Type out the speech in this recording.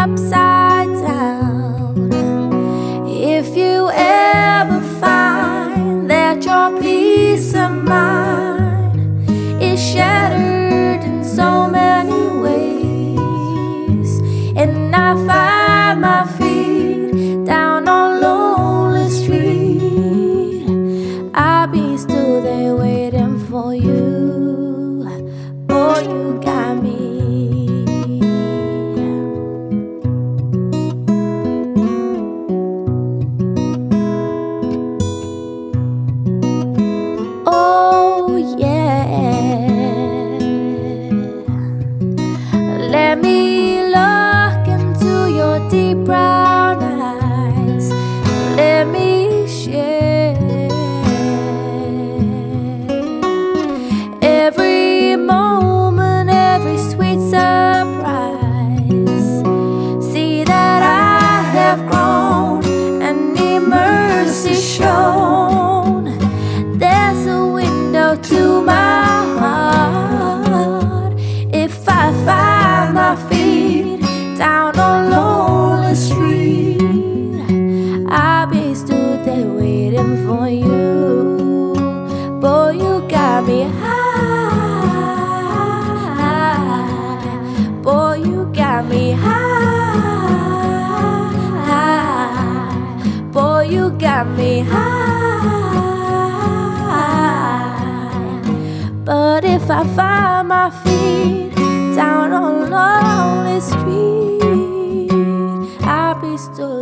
upside down. If you ever find that your peace of mind is shattered in so many ways, and I find my feet down on lonely street, I'll be still there waiting for you. Boy, you got me. Oh yeah, let me look into your deep brown eyes. Let me share every moment, every sweet surprise. See that I have grown and need mercy shown. There's a window to my heart. If I find my feet down on lonely street, I'll be stood there waiting for you. Boy, you got me high. Boy, you got me high. Boy, you got me high. But if I find my feet down on a lonely street, I'll be still